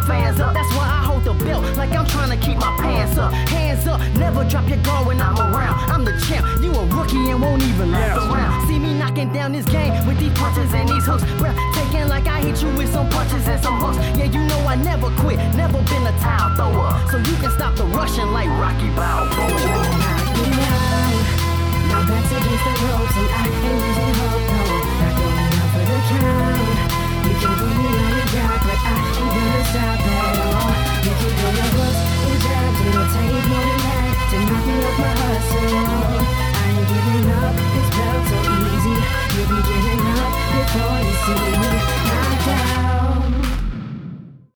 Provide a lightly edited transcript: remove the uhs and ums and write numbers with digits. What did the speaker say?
fans up. That's why I hold the belt like I'm trying to keep my pants up. Hands up, never drop your guard when I'm around. I'm the champ, you a rookie and won't even last around. See me knocking down this game with these punches and these hooks. Breathtaking like I hit you with some punches and some hooks. Yeah, you know I never quit, never been a towel thrower. So you can stop the rushing like Rocky Balboa.